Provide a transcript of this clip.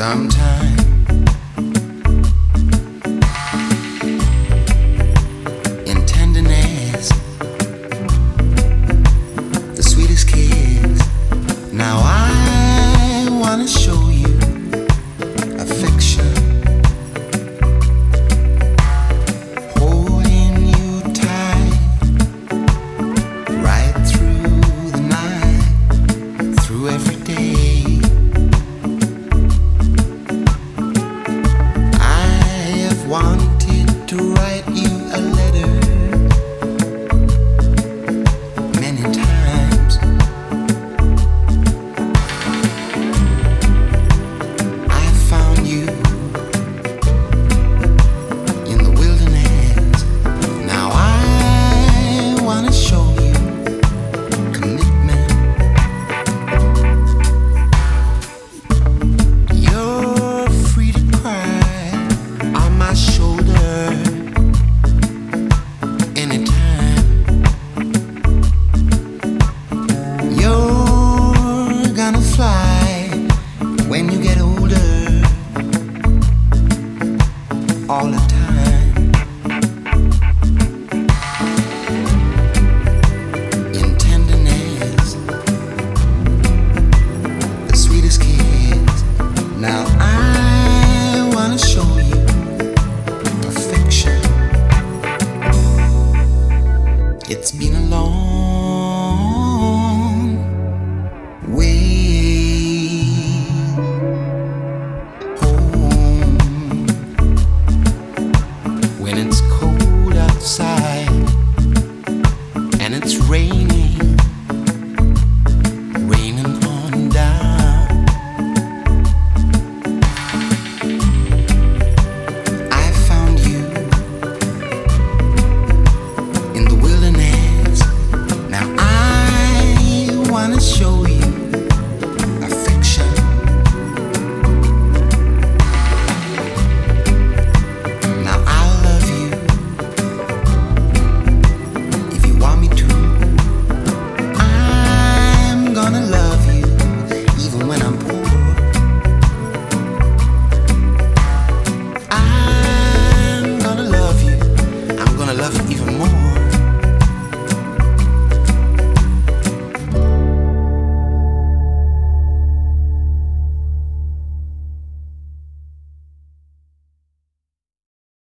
Sometime in tenderness, the sweetest kiss. Now I wanna show you affection, holding you tight right through the night, through every day. Wanted to write you a letter many times. I found you in the wilderness. Now I wanna show you commitment. You're free to cry on my shoulder anytime. You're gonna fly when you get older, all the time. In tenderness, the sweetest kiss. Now I wanna show you perfection. It's been a long way home when it's cold outside and it's raining on down. I found you in the wilderness. Now I wanna show you